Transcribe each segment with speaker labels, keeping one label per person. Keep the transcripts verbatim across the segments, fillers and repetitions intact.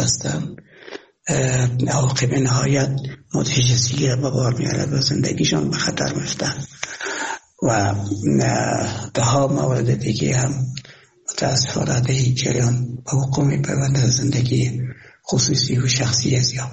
Speaker 1: هستن عواقب نهایت متجزی را به بار میارد و زندگیشان به خطر میفتن و ده ها مورد دیگه هم متاسفانه در این جریان به وقوع میپیوندد زندگی خصوصی و شخصی ازیان.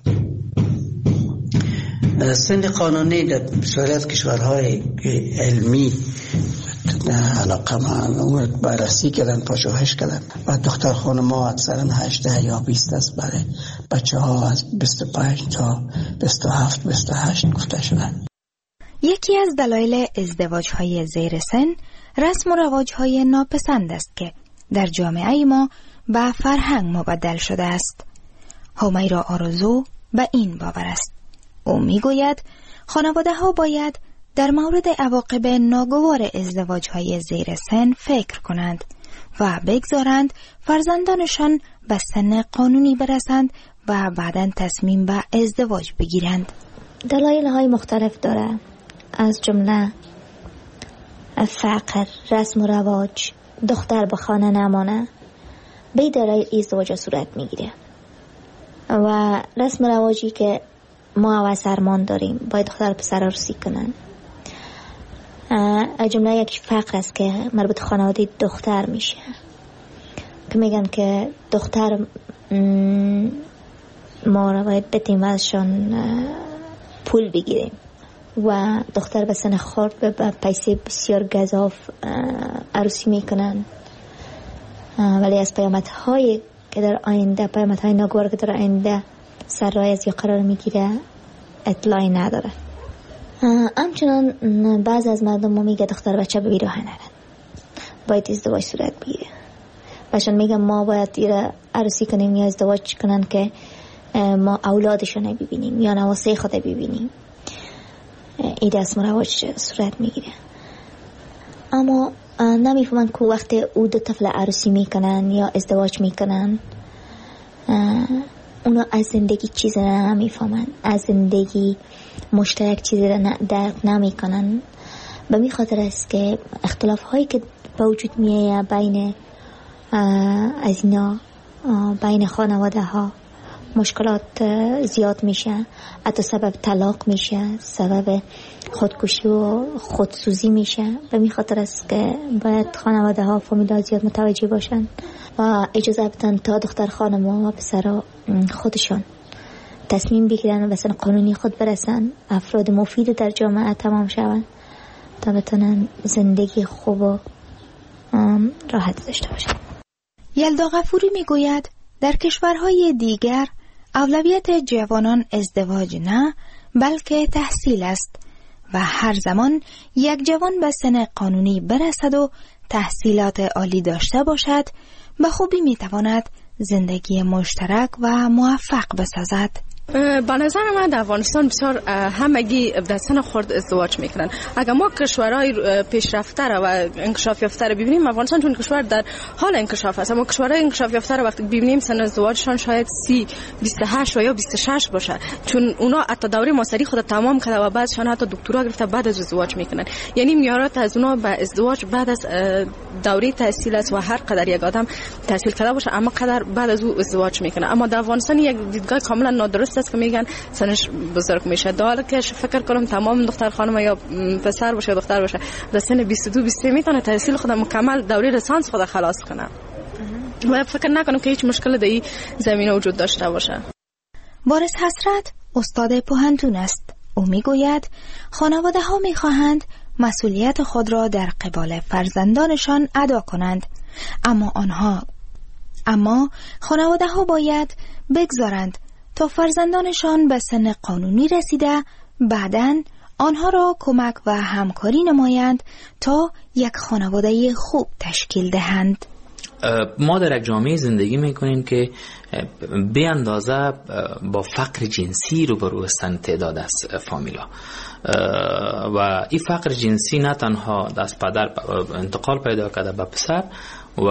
Speaker 1: سن قانونی در بسیاری از کشورهای علمی علاقه من بررسی کردن، پژوهش کردن و دختر خانم‌ها اکثرا هجده یا بیست است، برای بچه ها از بیست و پنج تا بیست و هفت بیست و هشت گفته شدن.
Speaker 2: یکی از دلایل ازدواج‌های زیر سن رسم و رواج‌های ناپسند است که در جامعه ما به فرهنگ مبدل شده است. همیرا آرزو به این باور است. او میگوید خانواده‌ها باید در مورد عواقب ناگوار ازدواج‌های زیر سن فکر کنند و بگذارند فرزندانشان به سن قانونی برسند و بعداً تصمیم به ازدواج بگیرند.
Speaker 3: دلایل‌های مختلف داره، از جمله فقر، رسم و رواج، دختر به خانه نمانه، به دلایل ازدواج صورت میگیره و رسم و رواجی که ما و سرمان داریم باید دختر پسر عروسی کنن. از جمله یک فقر است که مربوط خانواده دختر میشه که میگن که دختر ما را باید بتیم ازشان پول بگیریم و دختر به سن خورد به پیسه بسیار گزاف عروسی میکنن، ولی از پیامدهای که در آینده، پیامدهای ناگوار که در آینده سر راه از یا قرار میگیره اطلاعی نداره. همچنان بعض از مردم ما میگه دختر بچه به بیراه نرن، باید ازدواج صورت بگیره. باشن میگن ما باید ایره عروسی کنیم یا ازدواج کنن که ما اولادشون ببینیم یا نواسه خود ببینیم. این رسم و رواج صورت میگیره، اما نمیفهمن که وقت او دو طفل عروسی میکنن یا ازدواج میکنن اونا از زندگی چیزی نمیفهمن، از زندگی مشترک چیزی درک نمیکنن. به می خاطر است که اختلاف هایی که به وجود میایه بین از اینا، بین خانواده ها مشکلات زیاد میشه، حتی سبب طلاق میشه، سبب خودکشی و خودسوزی میشه. به می خاطر است که باید خانواده ها فامیل‌ها زیاد متوجه باشن و اجازه بدن تا دختر خانم و پسر خودشان تصمیم بگیرن و به سن قانونی خود برسن، افراد مفید در جامعه تمام شون تا بتونن زندگی خوب و راحت داشته باشن.
Speaker 2: یلدا غفوری میگوید در کشورهای دیگر اولویت جوانان ازدواج نه بلکه تحصیل است و هر زمان یک جوان به سن قانونی برسد و تحصیلات عالی داشته باشد به خوبی میتواند زندگی مشترک و موفق بسازد.
Speaker 4: به نظر من در افغانستان بسیار همگی در سن خرد ازدواج میکنن. اگر ما کشورهای پیشرفته را و انکشاف یافته را ببینیم، افغانستان چون کشور در حال انکشاف است، اما کشورهای انکشاف یافته را وقتی ببینیم سن ازدواجشان شاید سی، بیست و هشت و یا بیست و شش باشه، چون اونا حتی دوره ماستری خود تمام کرده و بعدشان حتی دکترا گرفته بعد از ازدواج میکنن. یعنی میارات از اونا به ازدواج بعد از دوره تحصیل است و هر قدر یک آدم تحصیل کرده باشه اما قدر بعد از او ازدواج میکنه. اما در افغانستان یک دیدگاه کاملا نادرست است که میگن سنش بزرگ میشه. در حالی که فکر کنم تمام دختر خانم یا پسر باشه یا دختر باشه در سن بیست و دو بیست و سه میتونه تحصیل خود مکمل دوره لیسانس خود خلاص کنه و فکر نکنم که هیچ مشکل در این زمینه وجود داشته باشه.
Speaker 2: بارس حسرت استاد پوهنتون است. او میگوید خانواده ها میخواهند مسئولیت خود را در قبال فرزندانشان ادا کنند، اما آنها اما خانواده ها باید بگذارند تا فرزندانشان به سن قانونی رسیده بعداً آنها را کمک و همکاری نمایند تا یک خانواده خوب تشکیل دهند.
Speaker 5: ما در یک جامعه زندگی میکنیم که به اندازه با فقر جنسی روبرو هستند تعداد از فامیلا و این فقر جنسی نه تنها از پدر انتقال پیدا کرده به پسر و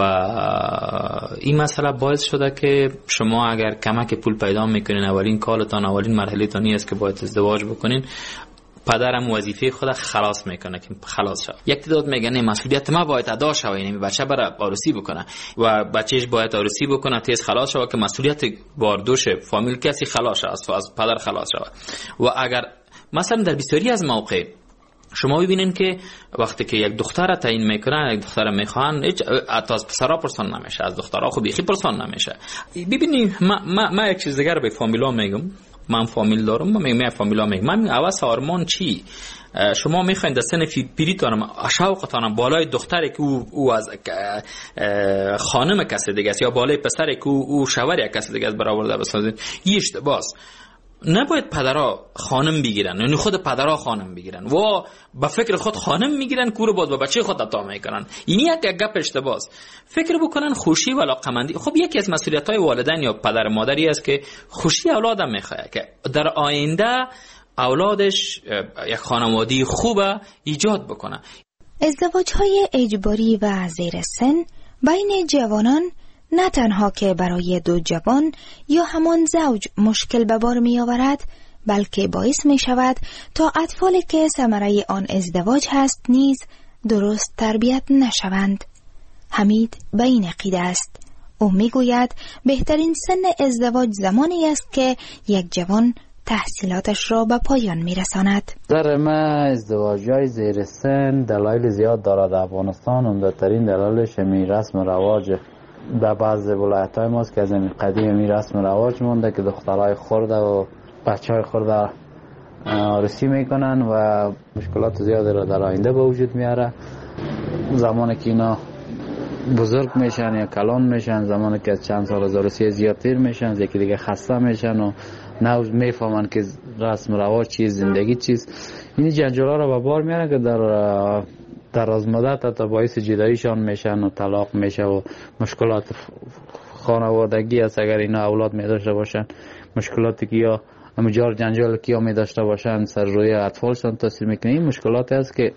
Speaker 5: این مسئله باعث شده که شما اگر کمک پول پیدا میکنین اولین کارتان اولین مرحله تانی است که باید ازدواج بکنین، پدرم وظیفه خود خلاص میکنه که خلاص شه. یک تعداد میگن مسئولیت ما باید ادا شه، یعنی بچه بره عروسی بکنه و بچهش باید عروسی بکنه تیز خلاص شه که مسئولیت باردوش فامیل کسی خلاص شه، از پدر خلاص شه. و اگر مثلا در بسیاری از مواقع شما ببینین که وقتی که یک دختر تعیین میکنن، یک دختر میخوان، هیچ حتی از پسرا پرسان نمیشه، از دخترها خب بیخی پرسان نمیشه. ببینید ما, ما, ما یک چیز دیگر به فامیلا میگم، من فامیل دارم، من میگم فامیلا میگم من اواز آرمان چی شما میخواین در سن پیریتانم شوقتانم بالای دختری که او, او از خانم کسی دیگه است یا بالای پسری که او, او شوهر کسی دیگه است برآورده بسازید، این اشتباهه. نباید پدرها خانم بگیرن، یعنی خود پدرها خانم بگیرن و با فکر خود خانم میگیرن کور باز با بچه خود عطا میکنن. این یک گپ اشتباهه. فکر بکنن خوشی و علاقمندی. خب یکی از مسئولیت‌های والدین یا پدر مادری است که خوشی اولادم میخواد که در آینده اولادش یک خانواده خوبه ایجاد بکنه.
Speaker 2: ازدواج‌های اجباری و زیر سن بین جوانان نه تنها که برای دو جوان یا همان زوج مشکل به بار می آورد، بلکه باعث می شود تا اطفالی که ثمره آن ازدواج هست نیز درست تربیت نشوند. حمید به این عقیده است. او می گوید بهترین سن ازدواج زمانی است که یک جوان تحصیلاتش را به پایان می رساند.
Speaker 6: در من ازدواج‌های زیر سن دلایل زیاد دارد. افغانستان عمده‌ترین دلایلش می رسم و رواج در بعض ولایت‌های ماست که از این قدیم می رسم و رواج مونده که دخترای خرده و بچهای خرده عروسی میکنن و مشکلات زیادی را در آینده به وجود میاره. زمانی که اینا بزرگ میشن یا کلان میشن، زمانی که از چند سال از عروسی زیادتر میشن، یکی دیگه خسته میشن و نه میفهمن که رسم و رواج چیه، زندگی چیست. این جنجالا را به بار میاره که در در از مدت تا باعث جداییشان میشن و طلاق میشه و مشکلات خانوادگی است. اگر اینا اولاد می داشته باشن، مشکلاتی که یا مجار جنجال که یا می داشته باشن سر روی اطفالشان تاثیر میکنه. این مشکلاتی است که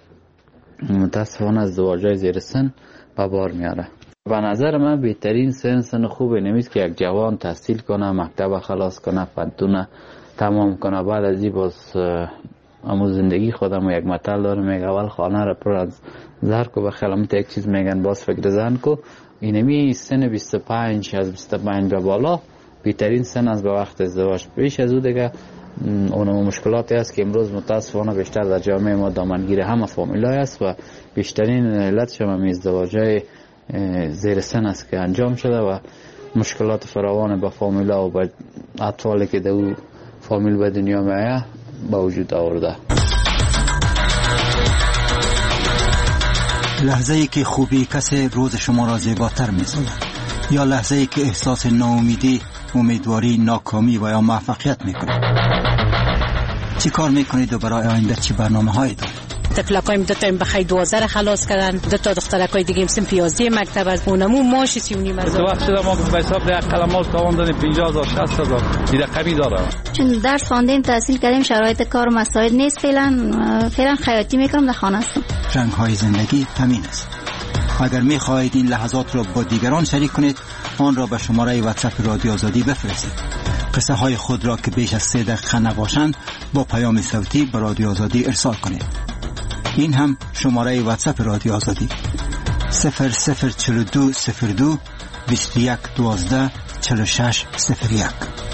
Speaker 6: متاسفانه ازدواج‌های زیر سن به بار میاره. به نظر من بهترین سن سن خوبه نمیست که یک جوان تحصیل کنه، مکتب خلاص کنه، فدونه تمام کنه، بعد از این باز اما زندگی خودم و یک مطل داره میگه اول خانه را پر از زر کو به خیالمت یک چیز میگن باز فکر زن کو. اینمی سن بیست و پنج از بیست و پنج به بالا بهترین سن از به وقت ازدواج. پیش از او دیگه اون مشکلاتی است که امروز متاسفانه بیشتر در جامعه ما دامنگیر همه فامیلای است و بیشترین علتش هم ازدواج‌های زیر سن است که انجام شده و مشکلات فراوان با فامیلا و با اطفالی که در او فامیل به دنیا میآید با وجود آورده.
Speaker 7: لحظه ای که خوبی کسی روز شما را زیباتر می‌سازد یا لحظه ای که احساس ناامیدی، امیدواری، ناکامی و یا موفقیت می‌کنید. چی کار می‌کنید و برای آینده چی برنامه‌هایی دارید؟
Speaker 8: تفلکایم دو تا این بخی دوازده خلاص کردن، دو تا دخترکای دیگه سن پیازی مکتب از اونمو ماش سی و نیم هزار.
Speaker 9: وقت شده ما به حساب ده کلمات تاوان دادیم پنجاه هزار شصت هزار دیگه کمی داره.
Speaker 3: چون درس خواندیم تحصیل کردیم شرایط کار مساعد نیست، فعلا فعلا خیاطی میکنم در خانه هستم.
Speaker 7: رنگ‌های زندگی همین است. اگر می‌خواهید این لحظات را با دیگران شریک کنید، آن را به شماره واتساپ رادیو آزادی بفرستید. قصه های خود را که بیش از سه دقیقه نباشند با پیام صوتی به رادیو آزادی ارسال کنید. این هم شماره واتساپ رادیو آزادی صفر صفر چهل و دو صفر دو بیست و یک دوازده چهل و شش صفر یک.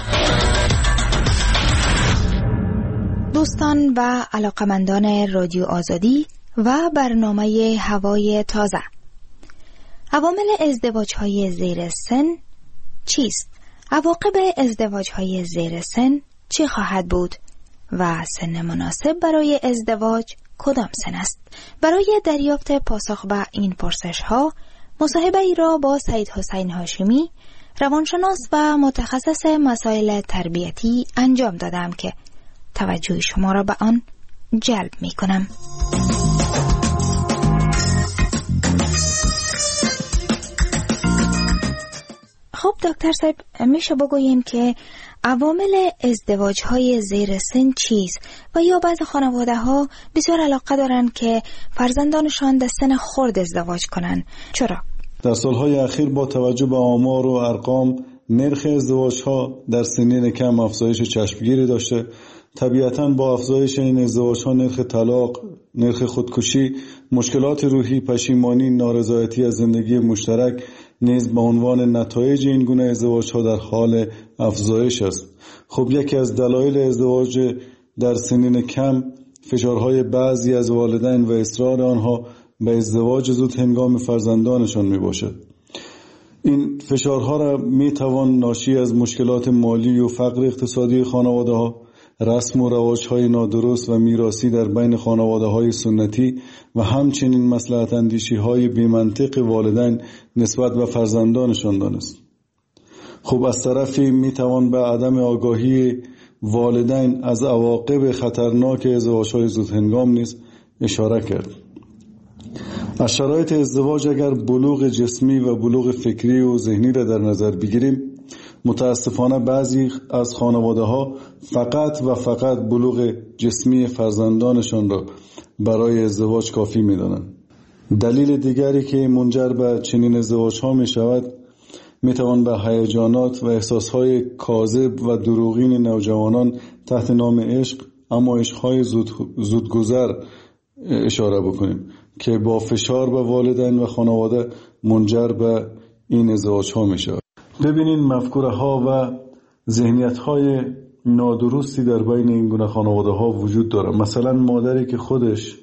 Speaker 2: دوستان و علاقمندان رادیو آزادی و برنامه هوای تازه، عوامل ازدواج‌های زیر سن چیست؟ عواقب ازدواج‌های زیر سن چه خواهد بود؟ و سن مناسب برای ازدواج کدام سن است؟ برای دریافت پاسخ به این پرسش‌ها مصاحبه ای را با سید حسین هاشمی، روانشناس و متخصص مسائل تربیتی انجام دادم که توجه شما را به آن جلب می کنم. خب دکتر صاحب، میشه بگوییم که عوامل ازدواج‌های زیر سن چیست و یا بعض خانواده‌ها بسیار علاقه دارن که فرزندانشان در سن خرد ازدواج کنن؟ چرا؟
Speaker 10: در سالهای اخیر با توجه به آمار و ارقام نرخ ازدواج‌ها در سنین کم افزایش چشمگیری داشته طبیعتاً با افزایش این ازدواج‌ها نرخ طلاق، نرخ خودکشی، مشکلات روحی، پشیمانی، نارضایتی از زندگی مشترک نیز به عنوان نتایج این گونه ازدواج‌ها در حال افزایش است. خب یکی از دلایل ازدواج در سنین کم فشارهای بعضی از والدین و اصرار آنها به ازدواج زود هنگام فرزندانشان می باشد. این فشارها را می توان ناشی از مشکلات مالی و فقر اقتصادی خانواده ها، رسم و رواج‌های نادرست و میراثی در بین خانواده‌های سنتی و همچنین مصلحت اندیشی‌های بی‌منطق والدین نسبت به فرزندانشان دانست. خب از طرفی می توان به عدم آگاهی والدین از عواقب خطرناک ازدواج‌های زودهنگام نیز اشاره کرد. از شرایط ازدواج اگر بلوغ جسمی و بلوغ فکری و ذهنی را در نظر بگیریم، متاسفانه بعضی از خانواده‌ها فقط و فقط بلوغ جسمی فرزندانشان را برای ازدواج کافی می‌دانند. دلیل دیگری که منجر به چنین ازدواج‌ها می‌شود، می‌توان به هیجانات و احساس‌های کاذب و دروغین نوجوانان تحت نام عشق، اما عشق‌های زود زودگذر اشاره بکنیم که با فشار به والدین و خانواده منجر به این ازدواج‌ها می‌شود. ببینین مفکوره ها و ذهنیت های نادرستی در بین این گونه خانواده ها وجود داره. مثلا مادری که خودش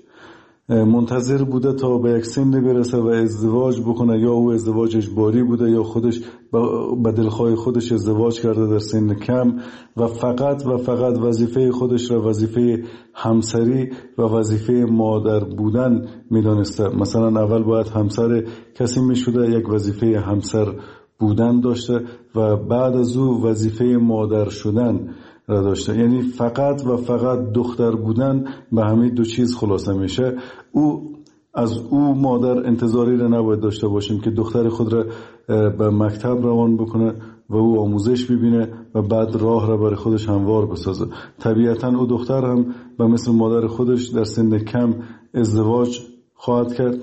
Speaker 10: منتظر بوده تا به یک سن برسه و ازدواج بکنه، یا او ازدواج اجباری بوده یا خودش به دلخواه خودش ازدواج کرده در سن کم و فقط و فقط وظیفه خودش را وظیفه همسری و وظیفه مادر بودن میدانسته. مثلا اول باید همسر کسی میشده، یک وظیفه همسر بودن داشته و بعد از او وظیفه مادر شدن را داشته. یعنی فقط و فقط دختر بودن به همین دو چیز خلاصه میشه. او از او مادر انتظاری را نباید داشته باشیم که دختر خود را به مکتب روان بکنه و او آموزش ببینه و بعد راه را برای خودش هموار بسازه. طبیعتا او دختر هم به مثل مادر خودش در سن کم ازدواج خواهد کرد،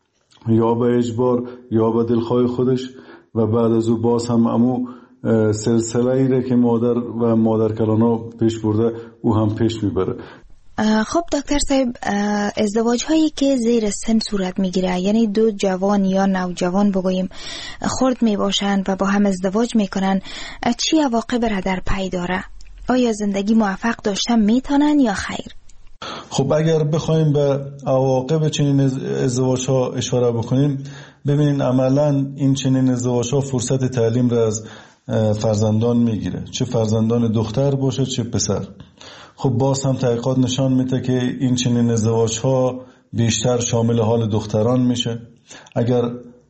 Speaker 10: یا به اجبار یا به دلخواه خودش، و بعد از او باز هم امو سلسله ای را که مادر و مادر کلانا پیش برده او هم پیش میبره.
Speaker 2: خب دکتر صاحب، ازدواج هایی که زیر سن صورت میگیره، یعنی دو جوان یا نوجوان بگوییم خرد میباشن و با هم ازدواج میکنن، چی عواقب را در پی داره؟ آیا زندگی موفق داشتن میتونن یا خیر؟
Speaker 10: خب اگر بخوایم به عواقب چنین ازدواج ها اشاره بکنیم، ببینین عملا این چنین ازدواج ها فرصت تعلیم را از فرزندان میگیره، چه فرزندان دختر باشه چه پسر. خب باز هم تحقیقات نشان میده که این چنین ازدواج ها بیشتر شامل حال دختران میشه. اگر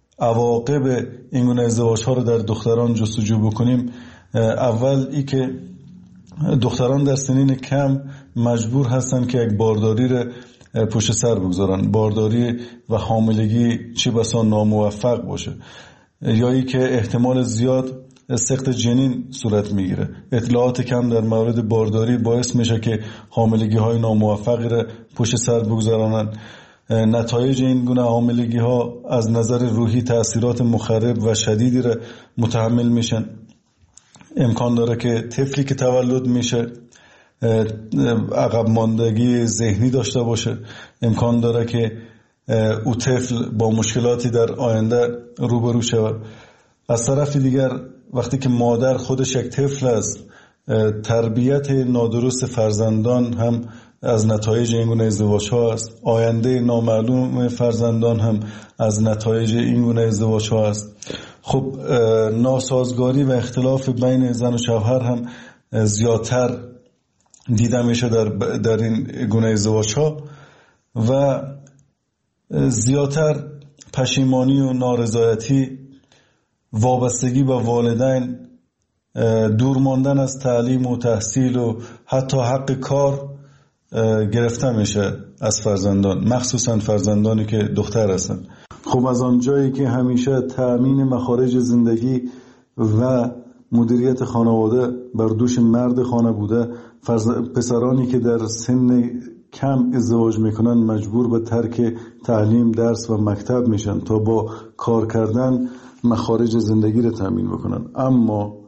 Speaker 10: عواقب این گونه ازدواج ها رو در دختران جستجو بکنیم، اول ای که دختران در سنین کم مجبور هستن که یک بارداری را پشت سر بگذارن. بارداری و حاملگی چه بسا ناموفق باشه، یا ای که احتمال زیاد سقط جنین صورت میگیره. اطلاعات کم در مورد بارداری باعث میشه که حاملگی های ناموفقی را پشت سر بگذارن. نتایج این گونه حاملگی ها از نظر روحی تأثیرات مخرب و شدیدی را متحمل میشن. امکان داره که طفلی که تولد میشه عقب ماندگی ذهنی داشته باشه. امکان داره که او طفل با مشکلاتی در آینده روبرو شود. از طرف دیگر وقتی که مادر خودش یک طفل است، تربیت نادرست فرزندان هم از نتایج این گونه ازدواج ها است. آینده نامعلوم فرزندان هم از نتایج این گونه ازدواج ها است. خب ناسازگاری و اختلاف بین زن و شوهر هم زیادتر دیده میشه در, در این گونه ازدواج ها و زیادتر پشیمانی و نارضایتی، وابستگی به والدین، دور ماندن از تعلیم و تحصیل و حتی حق کار گرفته میشه از فرزندان، مخصوصا فرزندانی که دختر هستن. خب از آنجایی که همیشه تأمین مخارج زندگی و مدیریت خانواده بر دوش مرد خانه بوده، پسرانی که در سن کم ازدواج میکنن مجبور به ترک تعلیم، درس و مکتب میشن تا با کار کردن مخارج زندگی رو تأمین بکنن. اما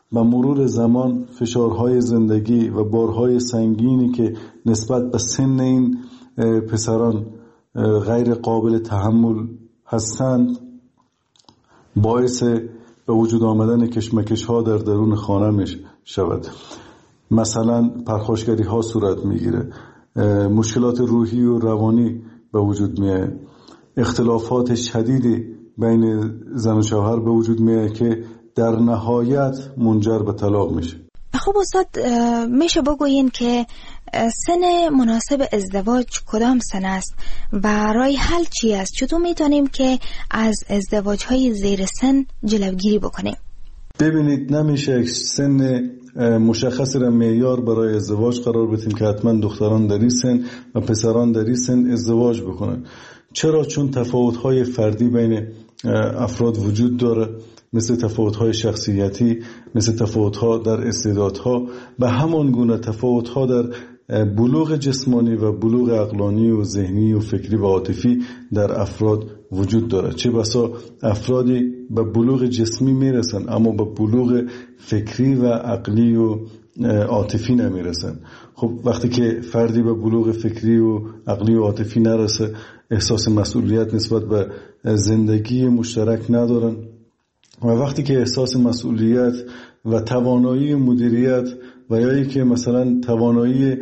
Speaker 10: با مرور زمان فشارهای زندگی و بارهای سنگینی که نسبت به سن این پسران غیر قابل تحمل هستند باعث به وجود آمدن کشمکش ها در درون خانه می شود. مثلا پرخاشگری ها صورت می گیره، مشکلات روحی و روانی به وجود می آید، اختلافات شدیدی بین زن و شوهر به وجود می آید که در نهایت منجر به طلاق میشه.
Speaker 2: خب استاد میشه بگوین که سن مناسب ازدواج کدام سن است و راه حل چی است؟ چطور میتونیم که از ازدواج های زیر سن جلوگیری بکنیم؟
Speaker 10: ببینید نمیشه سن مشخصی را معیار برای ازدواج قرار بدیم که حتما دختران در این سن و پسران در این سن ازدواج بکنن. چرا؟ چون تفاوت های فردی بین افراد وجود داره، مثل تفاوت‌های شخصیتی، مثل تفاوت‌ها در استعدادها و همان گونه تفاوت‌ها در بلوغ جسمانی و بلوغ عقلانی و ذهنی و فکری و عاطفی در افراد وجود داره. چه بسا افرادی به بلوغ جسمی میرسن اما به بلوغ فکری و عقلی و عاطفی نمیرسن. خب وقتی که فردی به بلوغ فکری و عقلی و عاطفی نرسه، احساس مسئولیت نسبت به زندگی مشترک ندارن و وقتی که احساس مسئولیت و توانایی مدیریت و یا ای که مثلا توانایی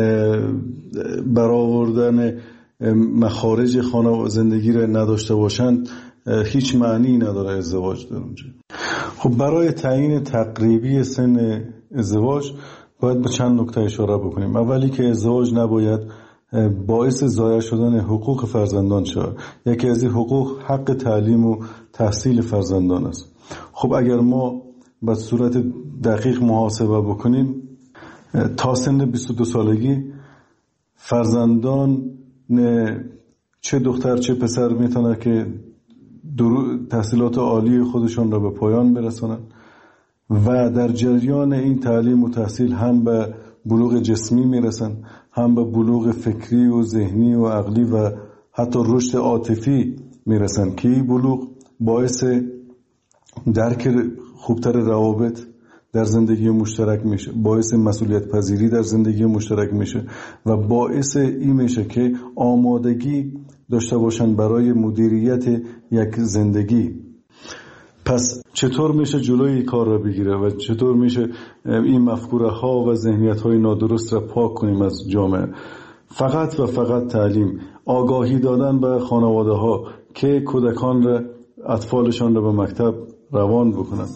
Speaker 10: برآوردن مخارج خانه و زندگی را نداشته باشند، هیچ معنی نداره ازدواج در اونجا. خب برای تعیین تقریبی سن ازدواج باید به چند نکته اشاره بکنیم. اولی که ازدواج نباید باعث ضایع شدن حقوق فرزندان شود. یکی از این حقوق حق تعلیم و تحصیل فرزندان است. خب اگر ما به صورت دقیق محاسبه بکنیم، تا سن بیست و دو سالگی فرزندان چه دختر چه پسر میتونه که تحصیلات عالی خودشون را به پایان برسونن و در جریان این تعلیم و تحصیل هم به بلوغ جسمی میرسن، هم به بلوغ فکری و ذهنی و عقلی و حتی رشد عاطفی میرسن که این بلوغ باعث درک خوبتر روابط در زندگی مشترک میشه، باعث مسئولیت پذیری در زندگی مشترک میشه و باعث این میشه که آمادگی داشته باشن برای مدیریت یک زندگی. پس چطور میشه جلوی کار را بگیره و چطور میشه این مفکوره ها و ذهنیت های نادرست را پاک کنیم از جامعه؟ فقط و فقط تعلیم، آگاهی دادن به خانواده ها که کودکان را، اطفالشان را به مکتب روان بکنند.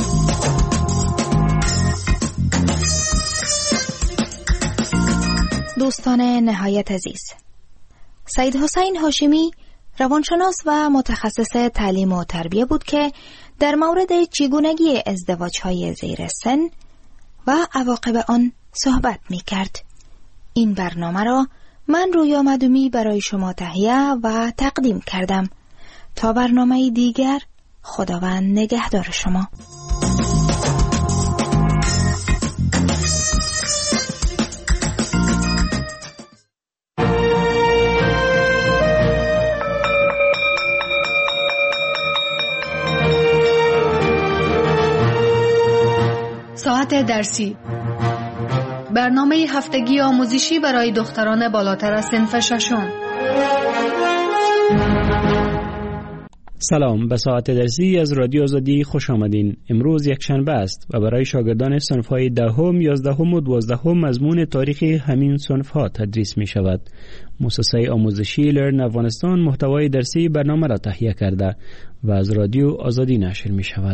Speaker 2: دوستان نهایت عزیز، سید حسین هاشمی روانشناس و متخصص تعلیم و تربیه بود که در مورد چگونگی ازدواج‌های زیر سن و عواقب آن صحبت می‌کرد. این برنامه را من رویا مدومی برای شما تهیه و تقدیم کردم. تا برنامه دیگر، خداوند نگهدار شما.
Speaker 11: ساعت درسی، برنامه هفتگی آموزشی برای دختران بالاتر از صنف ششم.
Speaker 12: سلام، به ساعت درسی از رادیو آزادی خوش آمدین. امروز یک شنبه است و برای شاگردان صنف‌های دهم، یازدهم و دوازدهم مضمون تاریخ همین صنف‌ها تدریس می شود. مؤسسه آموزشی لرن افغانستان محتوای درسی برنامه را تهیه کرده و از رادیو آزادی نشر می شود.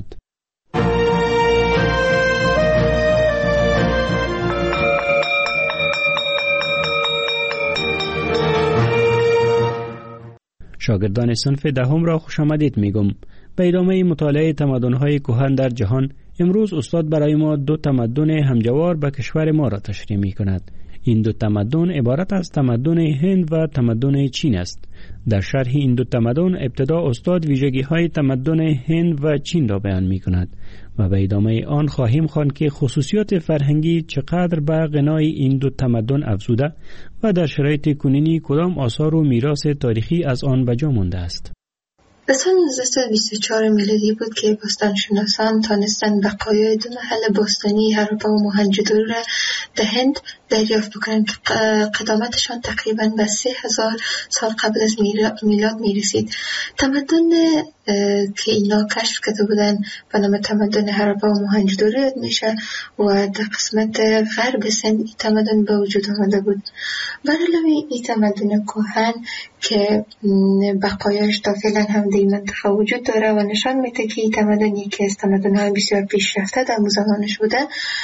Speaker 12: شاگردان صنف دهم را خوش آمدید میگم. به ادامه مطالعه تمدن‌های کهن در جهان، امروز استاد برای ما دو تمدن همجوار به کشور ما را تشریح می‌کند. این دو تمدن عبارت از تمدن هند و تمدن چین است. در شرح این دو تمدن ابتدا استاد ویژگی‌های تمدن هند و چین را بیان می‌کند و به ادامه آن خواهیم خواند که خصوصیات فرهنگی چقدر به غنای این دو تمدن افزوده و در شرایط کنونی کدام آثار و میراث تاریخی از آن به جا مانده است.
Speaker 13: در سال نوزده و بیست و چهار میلادی بود که باستانشناسان تانستن بقایای دو محل باستانی هراپا و موهنجودارو را در هند دریافت بکنن که قدامتشان تقریبا به سه هزار سال قبل از میلاد میرسید. تمدن که اینا کشف کرده بودن به نام تمدن هراپا و موهنجودارو یاد میشه و در قسمت غرب سند این تمدن به وجود آمده بود. برعلاوه این تمدن کهن که بقایاش تا فعلا هم در منطقه وجود داره و نشان میده که این تمدن یکی از تمدن‌های بسیار پیشرفته در اون زمانش بوده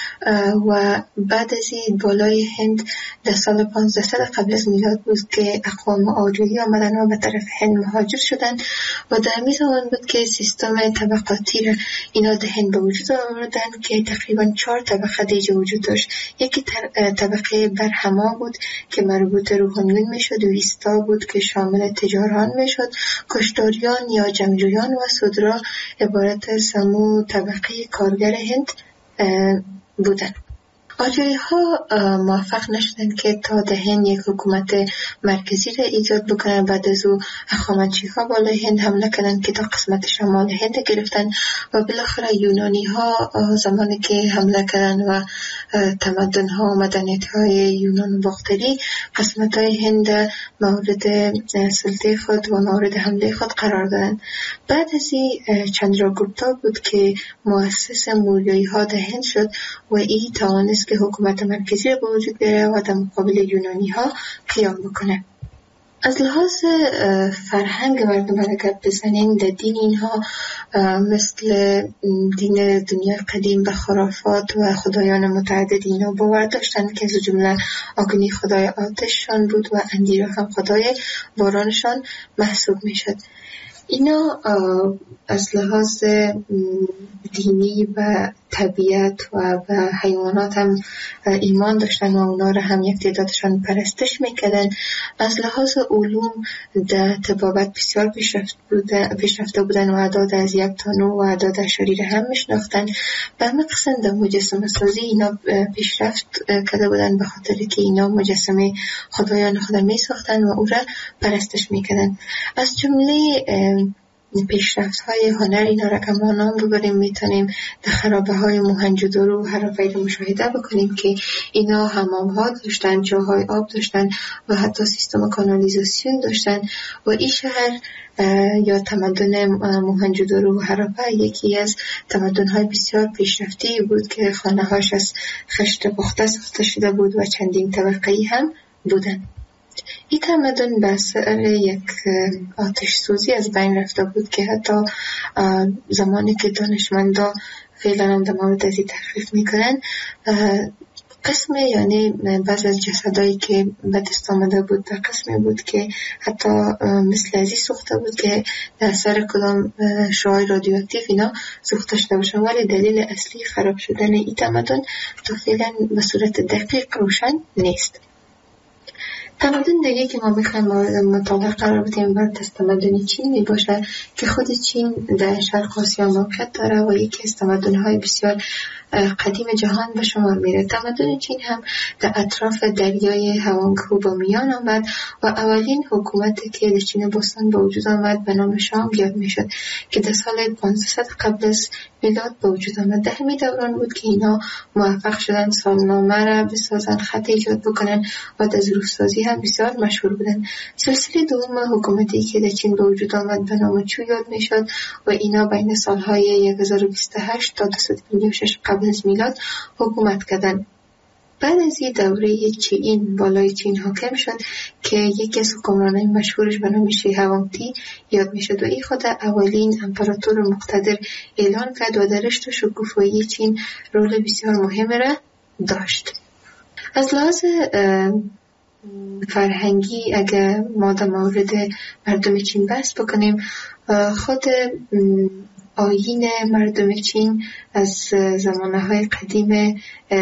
Speaker 13: و بعد از این بالای هند در سال پانزده قبل از میلاد بود که اقوام آریایی آمدن و به طرف هند مهاجر شدن و در همین زمان بود که سیستم طبقاتی را اینا در هند به وجود آوردن که تقریبا چهار طبقه دیگه وجود داشت. یکی طبقه برهما بود که مربوط روحانیون میشد و ویستا بود که شامل تجاران میشد. کشتاریان یا جنگجویان و سودرا عبارت از سمو طبقه کارگر هند بودند. آریایی ها موفق نشدن که تا ده هند یک حکومت مرکزی را ایجاد بکنن. بعد از او هخامنشی ها بالای هند حمله کردن که تا قسمت شمال هند گرفتن و بالاخره یونانی ها زمانی که حمله کردن و تمدن ها و مدنیت های یونان و باختری قسمت های هند مورد سلطه خود و مورد حمله خود قرار دادن. بعد از این چندراگوپتا بود که مؤسس موریایی ها ده هند شد و این توانست که حکومت مرکزی را به وجود بیاره و در مقابل یونانی ها قیام بکنه. از لحاظ فرهنگ مردم اگر بزنین در دین اینها مثل دین دنیا قدیم به خرافات و خدایان متعدد اینا باور داشتن که از جمله آگنی خدای آتششان بود و اندیرا هم خدای بارانشان محسوب می شد. اینا از لحاظ دینی و طبیعت و به حیوانات هم ایمان داشتن و اونا را هم یک تعدادشان پرستش میکردن. از لحاظ علوم در طبابت بسیار پیشرفته بودن و اعداد از یک تا نه و اعداد اشاری را هم میشناختن. به همه قسم در مجسمه سازی اینا پیشرفت کرده بودن به خاطر که اینا مجسمه خدایان خود میساختن و او را پرستش میکردن. از جمله پیشرفت های هنر اینا را که ما نام ببریم میتونیم در خرابه های موهنجودارو و هراپا را مشاهده بکنیم که اینا حمام ها داشتن، جاهای آب داشتن و حتی سیستم کانالیزاسیون داشتن و این شهر یا تمدن موهنجودارو و هراپا یکی از تمدن های بسیار پیشرفته بود که خانه هاش از خشت پخته ساخته شده بود و چندین طبقه‌ای هم بودن. این تمدن به اثر یک آتش سوزی از بین رفته بود که حتی زمانی که دانشمندا فعلا هم در مورد ازی تحقیق میکنن قسم یعنی بعض از جسدایی که به دست آمده بود در قسمی بود که حتی مثل ازی سوخته بود که در اثر کدام شعاع رادیواکتیو اینا سوخته شده باشن، ولی دلیل اصلی خراب شدن این تمدن تا فعلا به صورت دقیق روشن نیست. تمدن دیگه که ما بخوایم مطالعه قرار بدیم بر تمدن چین می باشه که خود چین در شرق آسیا موقعیت داره و یکی از تمدن‌های بسیار قدیم جهان به شمار میره. تمدن چین هم در اطراف دریای هوانگهو با میان آمد و اولین حکومتی که در چین باستان به وجود آمد به نام شانگ یاد میشد که در سال پانصد قبل از میلاد به وجود آمد. در همین دوران بود که اینا موفق شدن سالنامه را بسازن، خط ایجاد بکنن و در ظروف‌سازی هم بسیار مشهور بودن. سلسله دوم حکومتی که در چین به وجود آمد به نام چو یاد میشد و اینا بین سالهای هزار و بیست و هشت تا دویست و پنجاه و شش قبل از میلاد حکومت کردن. بعد از این دوره چین بالای چین حاکم شد که یکی از حکمرانان مشهورش به نام شی هوانگتی یاد میشد و این خود اولین امپراتور مقتدر اعلان کرد و در رشد و شکوفایی چین رول بسیار مهم را داشت. از لحاظ فرهنگی اگر ما در مورد مردم چین بحث بکنیم، خود آیین مردم چین از زمانهای قدیم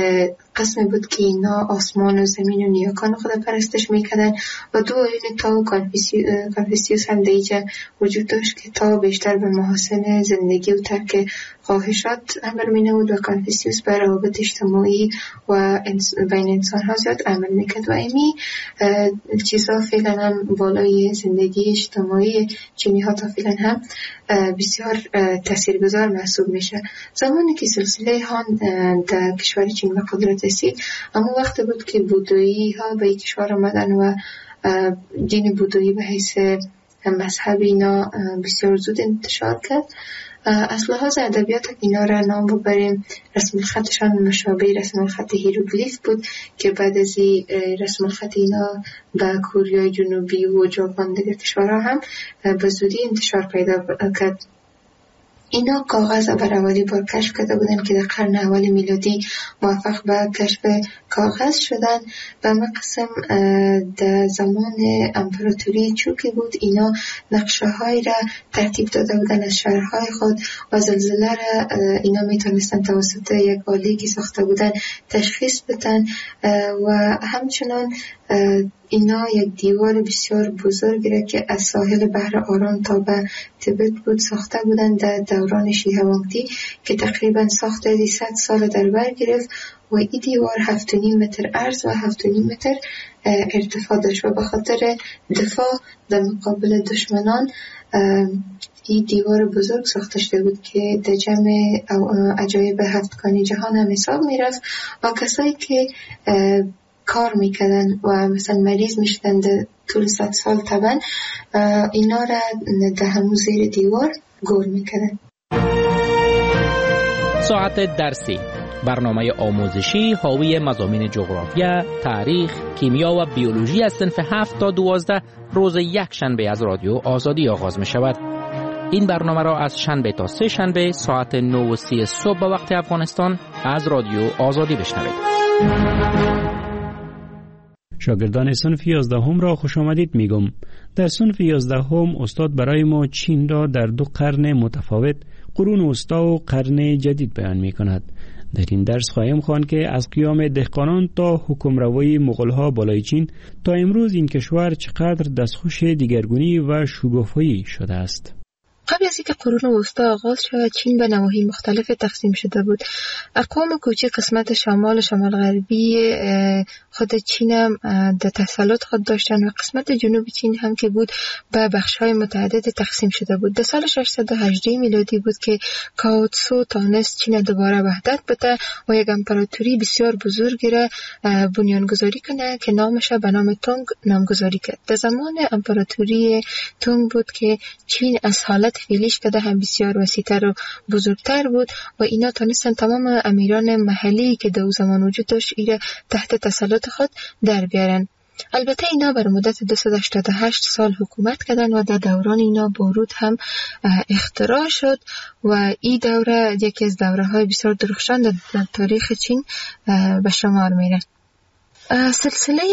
Speaker 13: قسمی بود که اینا آسمان و زمین و نیاکان خود پرستش میکردن و دو آیون تا و کنفوسیوس هم دیجا وجود داشت که تا بیشتر به محاسن زندگی و ترک خواهشات عمل مینود و کنفوسیوس به روابط اجتماعی و بین انسان ها زیاد عمل میکرد و امی چیزها فعلا هم بالای زندگی اجتماعی چینی ها تا فعلا هم بسیار تاثیرگذار محسوب میشه. زمانی که سلسله هان در کشور چین به قدرت رسید اما وقت بود که بودایی ها به کشور آمدن و دین بودایی به حیث مذهب اینا بسیار زود انتشار کرد. از لحاظ ادبیات اینا را نام ببریم رسم الخطشان مشابه رسم الخط هیروگلیف بود که بعد از رسم الخط اینا به کره جنوبی و ژاپن دیگر کشورها هم به زودی انتشار پیدا کرد. اینا کاغذ بر اولی بار کشف کرده بودن که در قرن اول میلادی موفق به کشف کاغذ شدن و ما قسم در زمان امپراتوری چوکی بود اینا نقشه های را ترتیب داده بودن از شهرهای خود و زلزله را اینا میتونستن توسط یک آله که ساخته بودن تشخیص بدن و همچنان اینا یک دیوار بسیار بزرگی را که از ساحل بحر آرام تا به تبت بود ساخته بودند در دوران شیه وانگتی که تقریبا ساخته صد سال در بر گرفت و این دیوار هفت و نیم متر عرض و هفت و نیم متر ارتفاع داشت و به خاطر دفاع در مقابل دشمنان این دیوار بزرگ ساخته شده بود که در جمع عجایب هفتگانی جهان هم حساب می رفت و کسایی که کار میکردن و مثلا مریض میشدن در طول صد سال طبعا اینا را در همون زیر دیوار گور میکردن.
Speaker 14: ساعت درسی، برنامه آموزشی حاوی مضامین جغرافیا، تاریخ، کیمیا و بیولوژی از صنف هفت تا دوازده روز یک شنبه از رادیو آزادی آغاز می شود. این برنامه را از شنبه تا سه شنبه ساعت نه و سی صبح به وقت افغانستان از رادیو آزادی بشنوید.
Speaker 12: شاگردان صنف یازدهم را خوش آمدید میگم. در صنف یازدهم استاد برای ما چین را در دو قرن متفاوت، قرون وسطی و قرن جدید بیان می کند. در این درس خواهیم خواند که از قیام دهقانان تا حکمروایی مغول‌ها بالای چین تا امروز این کشور چقدر دستخوش دیگرگونی و شگفت‌هایی شده است.
Speaker 13: قبل از اینکه قرون وسطی آغاز شد چین به نواحی مختلف تقسیم شده بود. اقوام کوچک قسمت شمال شمال غربی خود چین هم در تسلط خود داشتن و قسمت جنوب چین هم که بود به بخش‌های متعدد تقسیم شده بود. در سال ششصد و هجده میلادی بود که کاو تسو تانست چین دوباره وحدت بده و یک امپراتوری بسیار بزرگی را بنیانگذاری کنه که نامش به نام تونگ نامگذاری کرد. در زمان امپراتوری تونگ بود که چین از حالت فعلیش که هم بسیار وسیع‌تر و بزرگتر بود و اینا تونستن تمام امیران محلی که در زمان وجود داشت ایره تحت تسلط خود در بیارن. البته اینا بر مدت دویست و هشتاد و هشت سال حکومت کردن و در دوران اینا بارود هم اختراع شد و این دوره یکی از دوره‌های بسیار درخشان در تاریخ چین به شمار میره. سلسله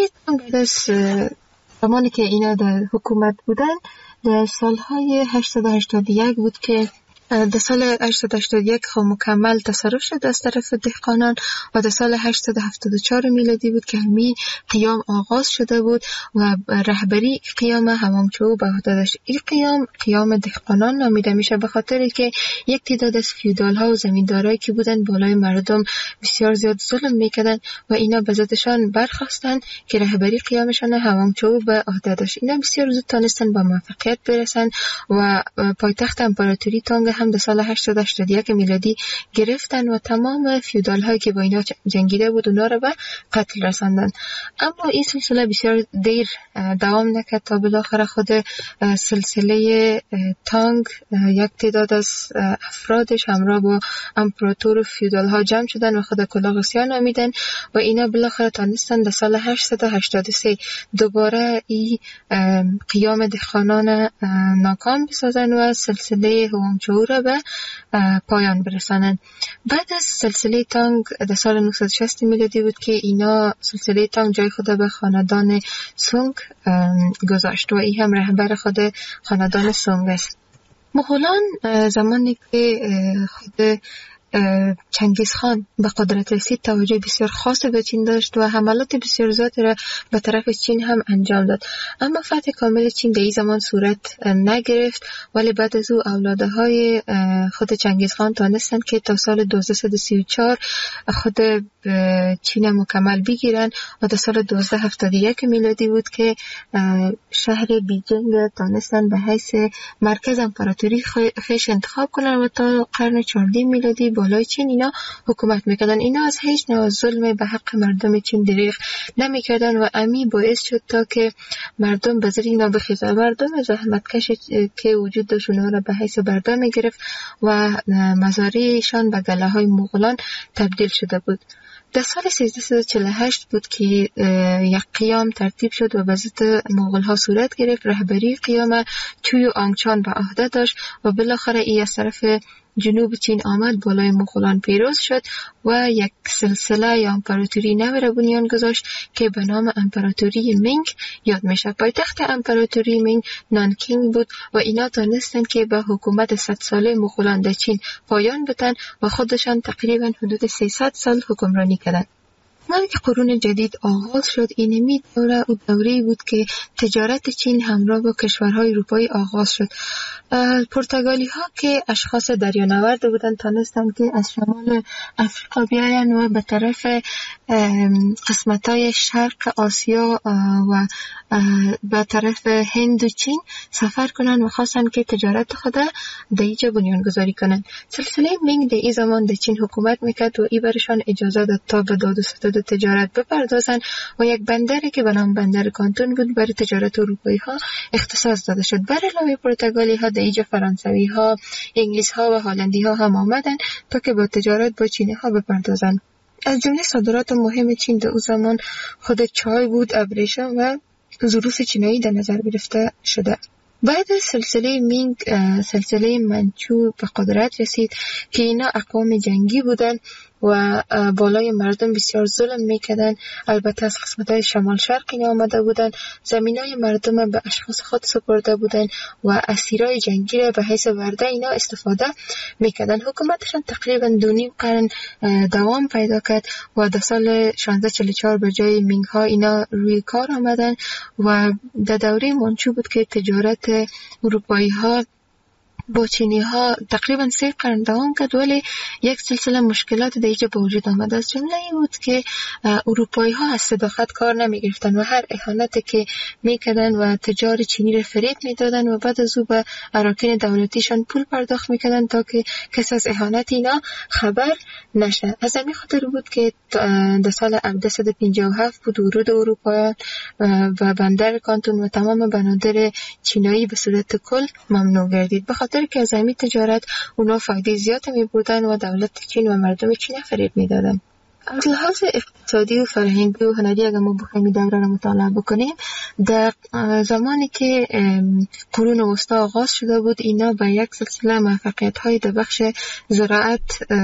Speaker 13: زمانی که اینا در حکومت بودن در سالهای هشتصد و هشتاد و یک بود که در سال هشتصد و هشتاد و یک خب مکمل تصرف شد از طرف دهقانان و در سال هشتصد و هفتاد و چهار میلادی بود که همین قیام آغاز شده بود و رهبری قیام هوانگچو به عهده داشت. این قیام قیام دهقانان نامیده میشه به خاطر که یک تعداد از فیودال ها و زمیندارایی که بودن بالای مردم بسیار زیاد ظلم میکردن و اینا به ضدشان برخاستن که رهبری قیامشان هوانگچو به عهده داشت. اینا بسیار زود تونستن به موفقیت برسن و پایتخت امپراتوری تونگ هم در سال هشتصد و هشتاد و یک میلادی گرفتن و تمام فیودال هایی که با اینا جنگیده بود اونا رو به قتل رساندن. اما این سلسله بسیار دیر دوام نکرد تا بالاخره خود سلسله تانگ یک تعداد از افرادش همراه با امپراتور و فیودال ها جمع شدن و خود کلاغسیا نامیدن و اینا بالاخره تونستن در سال هشتصد و هشتاد و سه دوباره این قیام دهقانان ناکام بسازن و سلسله هوانگچو را به پایان برسانن. بعد از سلسله تانگ در سال نهصد و شصت میلادی بود که اینا سلسله تانگ جای خود به خاندان سونگ گذاشت و این هم رهبر خود خاندان سونگ است. مغولان زمانی که خود چنگیز خان به قدرت رسید توجه بسیار خاص به چین داشت و حملات بسیار زیادی را به طرف چین هم انجام داد. اما فتح کامل چین در این زمان صورت نگرفت، ولی بعد از او اولادهای خود چنگیز خان تانستند که تا سال دوازده سی و چهار خود چین مکمل بگیرن و در سال دوازده هفتاد و یک میلادی بود که شهر بیجینگ تانستند به حیث مرکز امپراتوری خیش انتخاب کنن و تا قرن چهاردهم میلادی بالای چین اینا حکومت میکردن. اینا از هیچ نوع ظلم به حق مردم چین دریغ نمیکردن و امی باعث شد تا که مردم به زیر اینا بخیزن. مردم زحمتکش که وجود داشت اونها را به حیث برده میگرفت و مزارعشان به گله های مغولان تبدیل شده بود. در سال سیزده چهل و هشت بود که یک قیام ترتیب شد و به ضد مغول ها صورت گرفت. رهبری قیام چوی آنگچان به عهده داشت و بالاخره ای از طرف جنوب چین آمد، بالای مغولان پیروز شد و یک سلسله یا امپراتوری نو را بنیان گذاشت که به نام امپراتوری مینگ یاد میشه. پایتخت امپراتوری مینگ نانکینگ بود و اینا تانستند که به حکومت صد ساله مغولان در چین پایان بدن و خودشان تقریبا حدود سیصد سال حکمرانی کردند. وقتی که قرون جدید آغاز شد، اینمی دوره او دوره‌ای بود که تجارت چین همراه با کشورهای اروپایی آغاز شد. پرتغالی ها که اشخاص دریانورد بودند تانستند که از شمال افریقا بیاین و به طرف قسمت‌های شرق آسیا و به طرف هند و چین سفر کنند و خواستند که تجارت خود در اینجا بنیان گذاری کنند. سلسله مینگ در این زمان در چین حکومت میکرد و ای برشان اجازه داد تا به داد و ستد تجارت بپردازند و یک بندری که به نام بندر کانتون بود برای تجارت اروپایی ها اختصاص داده شد. بر علاوه پرتغالی ها در اینجا فرانسوی ها، انگلیس ها و هلندی ها هم آمدن تا که با تجارت با چینی ها بپردازند. از جمله صادرات مهم چین در اون زمان خود چای بود، ابریشم و ظروف چینایی در نظر گرفته شده. بعد از سلسله مینگ سلسله منچو به قدرت رسید که اینا اقوام جنگی بودن و بالای مردم بسیار ظلم میکردن. البته از قسمت‌های شمال شرق اینا آمده بودن، زمینای مردم به اشخاص خود سپرده بودن و اسیرای جنگی را به حیث ورده اینا استفاده میکردن. حکومتشان تقریبا دو نیم قرن دوام پیدا کرد و در سال شانزده چهل و چهار به جای مینگ ها اینا روی کار آمدن و در دوره منچو بود که تجارت اروپایی ها با چینی ها تقریبا سه قرن دوام کرد، ولی یک سلسله مشکلات در اینجا به وجود آمد. از جمله این بود که اروپایی ها از صداقت کار نمی گرفتن و هر اهانتی که می کردن و تجار چینی را فریب می دادن و بعد از او به اراکین دولتیشان پول پرداخت می کردن تا که کس از اهانت اینا خبر نشه. از همین خاطر بود که در سال هزار و پنجاه و هفت بود ورود اروپایان و بندر کانتون و تمام بنادر چینایی به صورت کل ممنوع گردید، به خاطر که از همین تجارت اونا فایده زیاد می بردن و دولت چین و مردم چین فریب می دادن. از لحاظ اقتصادی و فرهنگی و هنری اگر ما بخوایم این دوره را مطالعه بکنیم، در زمانی که قرون وسطا آغاز شده بود اینا به یک سلسله موفقیت های در بخش زراعت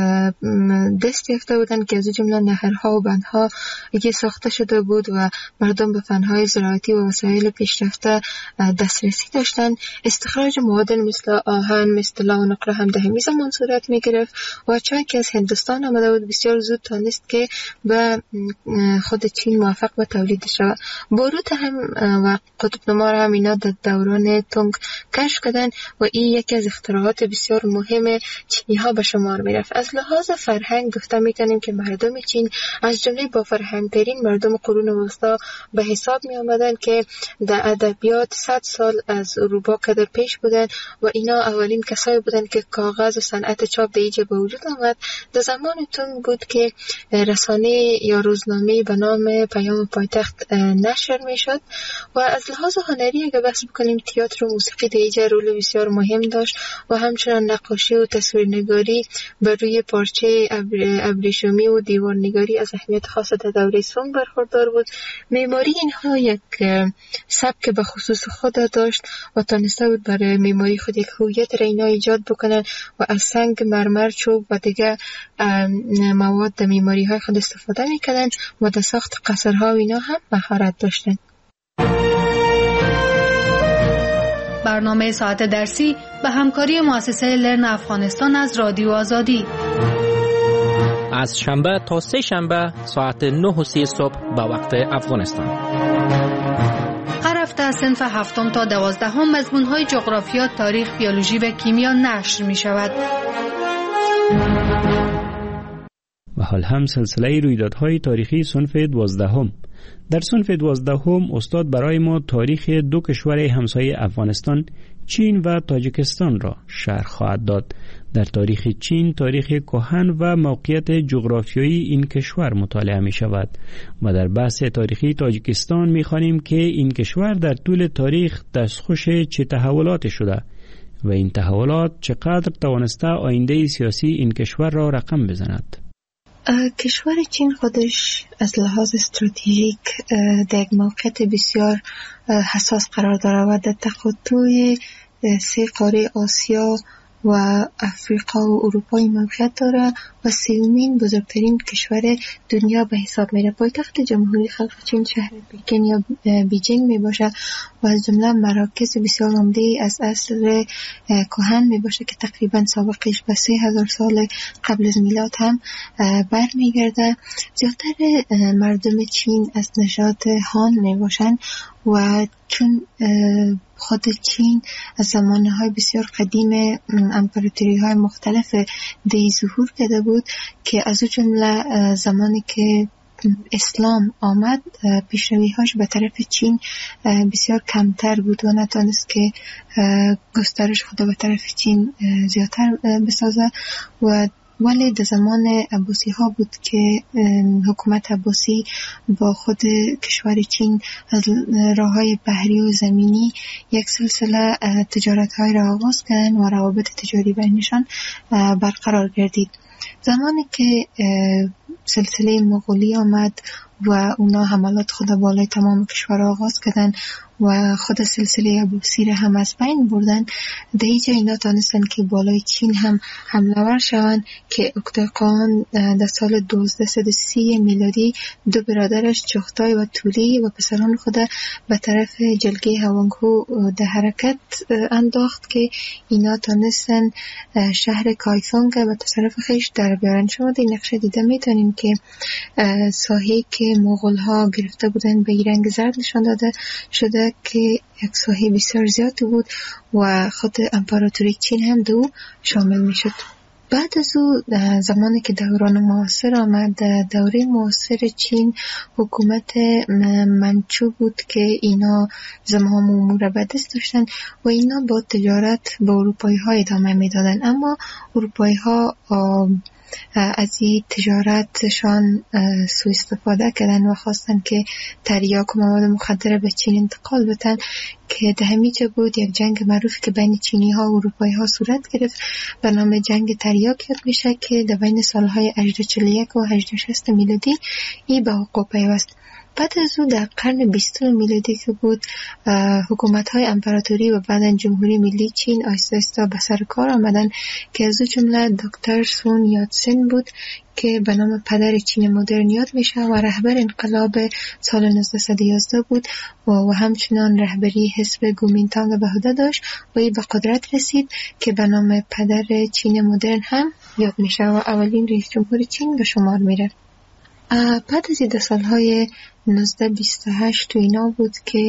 Speaker 13: دست یافته بودند که از جمله نهرها و بندها که ساخته شده بود و مردم به فنهای زراعتی و وسایل پیشرفته دسترسی داشتند. استخراج معادن مثل آهن، مثل لا و نقره هم در همین زمان صورت می گرفت و چون که از هندوستان آمده بود بسیار زود تانست که به خود چین موفق به تولید شود. باروت هم و قطب نما هم اینا در دوران تونگ کشف کردن و این یکی از اختراعات بسیار مهم چینی ها به شمار می رفت. از لحاظ فرهنگ گفته می کنیم که مردم چین از جمله با فرهنگ ترین مردم قرون وسطا به حساب می آمدن که در ادبیات صد سال از اروپا کده پیش بودن و اینا اولین کسایی بودن که کاغذ و صنعت چاپ در اینجا به وجود آمد. در زمان تونگ بود که رسانه یا روزنامه به نام پیام پایتخت نشر می شد و از لحاظ هنری اگر بحث بکنیم تئاتر و موسیقی در اینجا رول بسیار مهم داشت و همچنان نقاشی و تصویرنگاری بر روی پارچه ابریشمی و دیوارنگاری از اهمیت خاص در دوره سونگ برخوردار بود. معماری اینها یک سبک به خصوص خود داشت و تانسته بود برای معماری خود یک هویت را اینا ایجاد بکنن و از سنگ، مرمر، چوب و دیگر مواد در معماری های خود استفاده میکردن و در ساخت قصرها و اینا هم مهارت داشتن.
Speaker 11: برنامه ساعت درسی به همکاری مؤسسه لرن افغانستان از رادیو آزادی.
Speaker 14: از شنبه تا سه شنبه ساعت نه و سی صبح به وقت افغانستان.
Speaker 11: هر هفته صنف هفتم تا دوازدهم مضمون‌های جغرافیا، تاریخ، بیولوژی و کیمیا نشر می شود.
Speaker 12: و حال هم سلسله رویدادهای تاریخی صنف دوازدهم. در صنف دوازدهم استاد برای ما تاریخ دو کشور همسایه افغانستان، چین و تاجیکستان را شرح خواهد داد. در تاریخ چین تاریخ کهن و موقعیت جغرافیایی این کشور مطالعه می شود و در بحث تاریخی تاجیکستان می خوانیم که این کشور در طول تاریخ دستخوش چه تحولاتی شده و این تحولات چقدر توانسته آینده سیاسی این کشور را رقم بزند.
Speaker 13: کشور چین خودش از لحاظ استراتژیک در یک موقعیت بسیار حساس قرار دارد و در تقاطع سه قاره آسیا و افریقا و اروپای موقعیت دارد و سومین بزرگترین کشور دنیا به حساب میره. پایتخت جمهوری خلق چین شهر پکن یا بیجینگ می باشه و از جمله مراکز بسیار عمده از عصر کهن می باشه که تقریبا سابقش به سه هزار سال قبل از میلاد هم بر می گرده. زیادتر مردم چین از نژاد هان می باشن و چون خود چین از زمانهای بسیار قدیم امپراتوری های مختلف دی ظهور کرده بود که از او جمله زمانی که اسلام آمد پیشروی هاش به طرف چین بسیار کمتر بود و نتونست که گسترش خود به طرف چین زیادتر بسازه و ولی در زمان عباسی ها بود که حکومت عباسی با خود کشور چین از راه های بحری و زمینی یک سلسله تجارت های را آغاز کردن و روابط تجاری بینشان برقرار گردید. زمانی که سلسله مغولی آمد و اونا حملات خود بالای تمام کشور آغاز کردن و خود سلسله عباسی را هم از بین بردن، در اینجا اینا تانستن که بالای چین هم حمله ور شوند که اکتاقان در سال دوازده صد و سی میلادی دو برادرش چغتای و تولی و پسران خود به طرف جلگه هوانگهو در حرکت انداخت که اینا تانستن شهر کایفونگ به تصرف خیش در بیارن. شما در نقشه دیده میتونیم که ساحه که مغول ها گرفته بودن به رنگ زرد نشان داده شده که یک ساحه بسیار زیادی بود و خود امپراتوری چین هم دو شامل می شد. بعد از او زمانی که دوران معاصر آمد، دوره معاصر چین حکومت منچو بود که اینا زمام امور به دست داشتن و اینا با تجارت با اروپایی ها ادامه می دادن، اما اروپایی ها از این تجارتشان سوء استفاده کردن و خواستن که تریاک و مواد مخدر به چین انتقال بدن که در همیجا بود یک جنگ معروف که بین چینی ها و اروپایی ها صورت گرفت به نام جنگ تریاک یاد میشه که در بین سالهای هجده چهل و یک و هجده شصت میلادی این به وقوع پیوست. بعد از او در قرن بیستم میلادی که بود حکومت های امپراتوری و بعداً جمهوری ملی چین آهسته آهسته به سر کار آمدن که از او جمله دکتر سون یاتسن بود که به نام پدر چین مدرن یاد میشه و رهبر انقلاب سال نوزده صد و یازده بود و, و همچنان رهبری حزب کومینتانگ به عهده داشت و این به قدرت رسید که به نام پدر چین مدرن هم یاد میشه و اولین رئیس جمهور چین به شمار میره. بعد از این سالهای نوزده بیست و هشت تو اینا بود که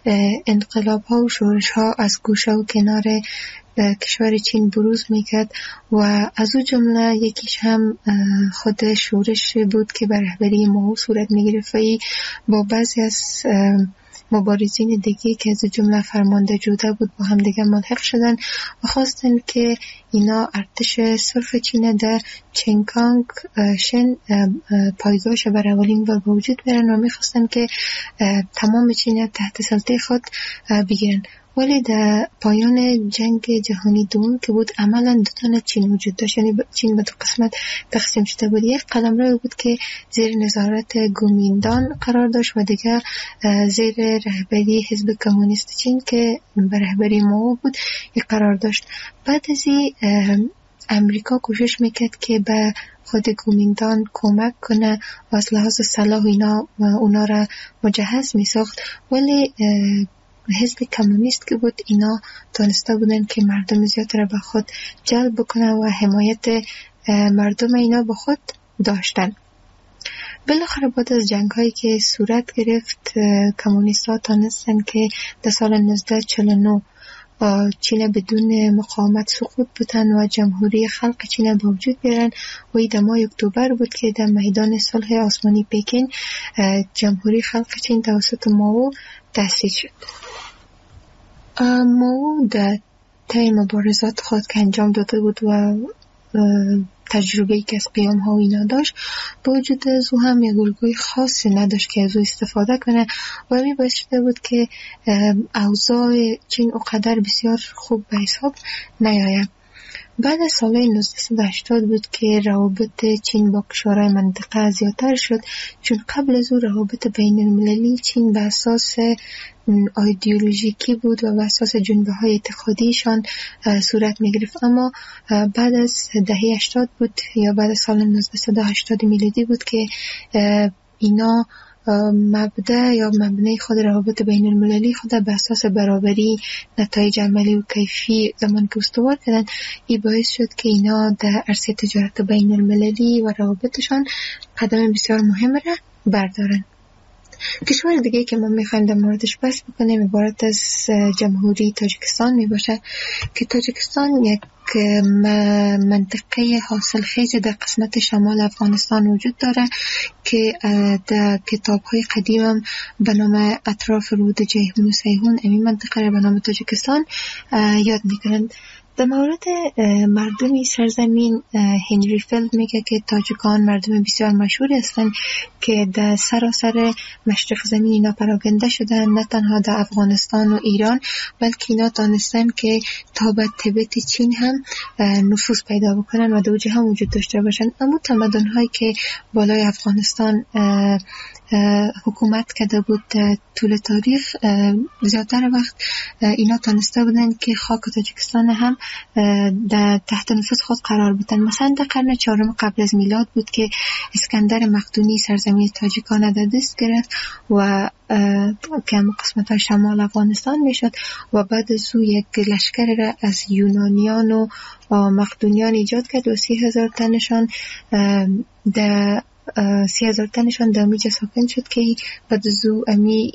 Speaker 13: انقلاب ها و شورش ها از گوشه و کنار کشور چین بروز میکرد و از او جمله یکیش هم خود شورش بود که به رهبری ماو صورت میگرفت و با بعضی از مبارزین دیگه که از جمله فرمانده جوده بود با هم دیگه ملحق شدن و خواستن که اینا ارتش سرخ چین در چنکانگ شن پایگاهش بر اولین بار به وجود بیارن و میخواستن که تمام چین تحت سلطه خود بگیرن. ولی در پایان جنگ جهانی دوم که بود عملا دو تا چین وجود داشت، یعنی چین به دو قسمت تقسیم شده بود. یک قلمرو بود که زیر نظارت کومینتان قرار داشت و دیگه زیر رهبری حزب کمونیست چین که به رهبری ماو بود یک قرار داشت. بعد از این امریکا کوشش میکرد که به خود کومینتان کمک کنه و از لحاظ سلاح اینا اونا را مجهز میساخت، ولی حزب کمونیست که بود اینا تانسته بودن که مردم زیاد را به خود جلب بکنه و حمایت مردم اینا با خود داشتن. بالاخره بعد از جنگ هایی که صورت گرفت کمونیست ها تانستن که در سال نوزده چهل و نه چین بدون مقاومت سقوط بودن و جمهوری خلق چین به وجود بیارن و این در ماه اکتبر بود که در میدان صلح آسمانی پکین جمهوری خلق چین توسط مائو تأسیس شد. مائو در طی مبارزات خود که انجام داده بود و تجربه‌ای که از قیام ها و اینا داشت، با وجود از او هم یک الگوی خاصی نداشت که از او استفاده کنه و همین باعث شده بود که اوضاع چین اونقدر بسیار خوب به حساب نیاید. بعد از سال نوزده هشتاد بود که روابط چین با کشورهای منطقه زیادتر شد، چون قبل از او روابط بین المللی چین به اساس ایدئولوژیکی بود و به اساس جنبه های اعتقادیشان صورت می گرفت. اما بعد از دهه هشتاد بود یا بعد از سال نوزده هشتاد میلادی بود که اینا مبدأ یا مبنای خود روابط بین المللی خود به اساس برابری، نتایج عملی و کیفی زمان که استوار کردن، این باعث شد که اینا در عرصه تجارت بین المللی و روابطشان قدم بسیار مهم را بردارن. کشور دیگه که ما میخوایم در موردش بحث بکنیم عبارت از جمهوری تاجیکستان می باشه که تاجیکستان یک منطقه حاصل خیز در قسمت شمال افغانستان وجود داره که در کتاب های قدیم هم به نام اطراف رود جیهون و سیهون این منطقه را به نام تاجیکستان یاد میکنند. در مورد مردمی سرزمین هنری فیلد میگه که تاجیکان مردم بسیار مشهوری هستند که در سراسر مشرق زمین اینا پراگنده شدن، نه تنها در افغانستان و ایران بلکه اینا تانستن که تا به تبت چین هم نفوذ پیدا بکنن و دوجه هم وجود داشته باشن. اما تمدن هایی که بالای افغانستان حکومت کرده بود طول تاریخ زیادتر وقت اینا تانسته بودن که خاک تاجیکستان هم در تحت نفوذ خود قرار بدن. مثلا در قرن چهارم قبل از میلاد بود که اسکندر مقدونی سرزمین تاجیکان در دست گرفت و که هم قسمت شمال افغانستان میشد و بعد از او یک لشکر را از یونانیان و مقدونیان ایجاد کرد و سی هزار تنشان در سی هزار تنشان در امیجا ساکن شد که بعد از او امی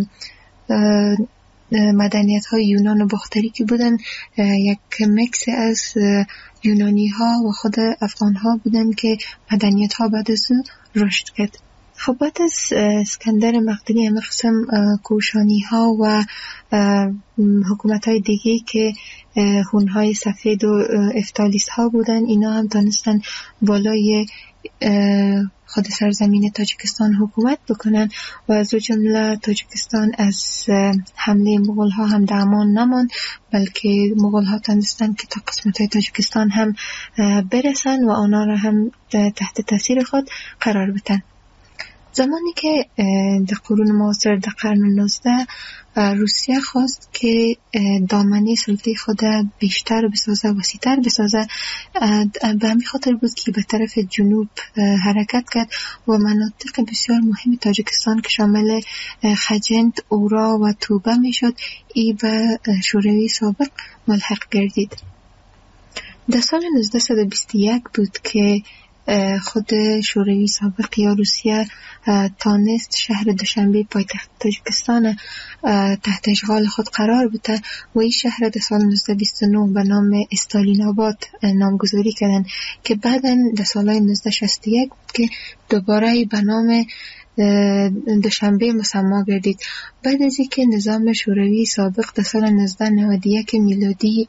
Speaker 13: مدنیت های یونان و باختری که بودن یک مکس از یونانی ها و خود افغان ها بودن که مدنیت ها بعد از او رشد کرد. خب بعد از اسکندر مقدونی همه قسم کوشانی ها و حکومت های دیگه که هون های سفید و افتالیست ها بودن اینا هم تانستن بالای خود سرزمین تاجیکستان حکومت بکنن و از جمله تاجیکستان از حمله مغول ها هم در امان نمان، بلکه مغول ها تانستن که تا قسمت های تاجیکستان هم برسن و آنها را هم تحت تاثیر خود قرار بدن. زمانی که در قرون معاصر در قرن نوزده روسیه خواست که دامنه سلطه خود بیشتر بسازه، وسیع‌تر بسازه، به همین خاطر بود که به طرف جنوب حرکت کرد و مناطق بسیار مهم تاجیکستان که شامل خجند، اورا و توبه می شد ای به شوروی سابق ملحق گردید. در سال نوزده بیست و یک بود که خود شوروی سابق یا روسیه تانست شهر دوشنبه پایتخت تاجیکستان تحت اشغال خود قرار بده و این شهر در سال نوزده بیست و نه به نام استالین آباد نامگذاری کردن که بعداً در سال نوزده شصت و یک بود که دوباره به نام دوشنبه مسما گردید. بعد از اینکه نظام شوروی سابق در سال نوزده نود و یک میلادی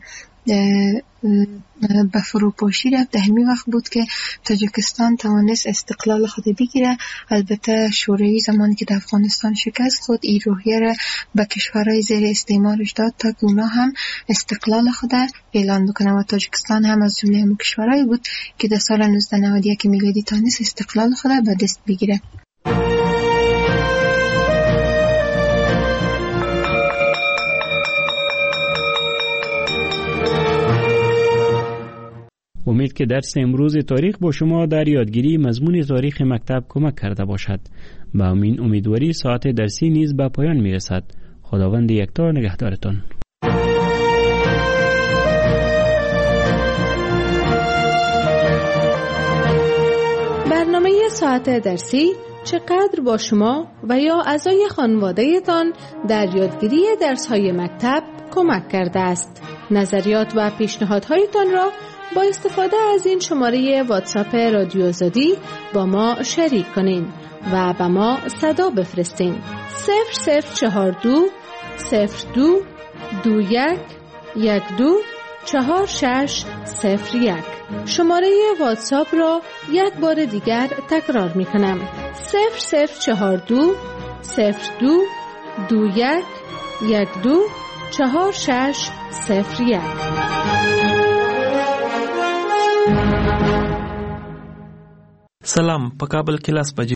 Speaker 13: به فروپاشی رفت، در همین وقت بود که تاجیکستان توانست استقلال خود بگیره. البته شوروی زمانی که در افغانستان شکست خود این روحیه را به کشورهای زیر استعمارش داد تا که اونا هم استقلال خود اعلان بکنن و تاجیکستان هم از جمله هم کشورهایی بود که در سال نوزده نود و یک میلادی توانست استقلال خود به دست بگیره.
Speaker 12: امید که درس امروز تاریخ با شما در یادگیری مضمون تاریخ مکتب کمک کرده باشد. با امین امیدواری ساعت درسی نیز به پایان می رسد. خداوند یکتا نگهدارتان.
Speaker 15: ساعت درسی چقدر با شما و یا اعضای خانواده تان در یادگیری درس‌های مکتب کمک کرده است. نظریات و پیشنهادهایتان را با استفاده از این شماره واتساپ رادیو آزادی با ما شریک کنین و با ما صدا بفرستین. صفر صفر چهار دو صفر دو دو یک یک دو چهار شش صفر یک. شماره واتساپ را یک بار دیگر تکرار می کنم. صفر صفر چهار دو صفر دو دو یک یک دو چهار شش صفر یک.
Speaker 16: سلام، په کابل کې لاس بجې